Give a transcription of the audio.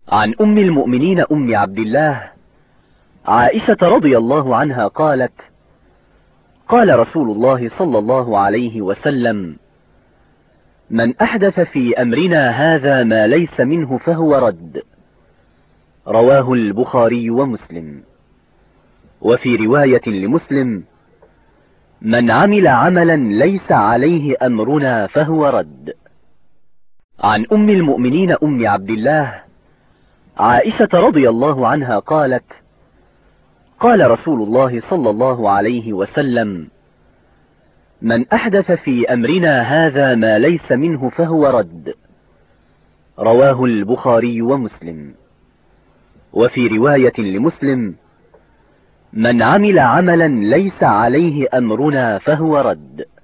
عن أم المؤمنين أم عبد الله عائشة رضي الله عنها قالت: قال رسول الله صلى الله عليه وسلم: من أحدث في أمرنا هذا ما ليس منه فهو رد. رواه البخاري ومسلم. وفي رواية لمسلم: من عمل عملا ليس عليه أمرنا فهو رد. عن أم المؤمنين أم عبد الله عائشة رضي الله عنها قالت: قال رسول الله صلى الله عليه وسلم: من أحدث في أمرنا هذا ما ليس منه فهو رد. رواه البخاري ومسلم. وفي رواية لمسلم: من عمل عملا ليس عليه أمرنا فهو رد.